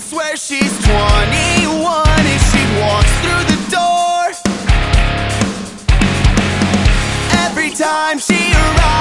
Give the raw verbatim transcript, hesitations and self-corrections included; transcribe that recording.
swear she's twenty-one as she walks through the door. Every time she arrives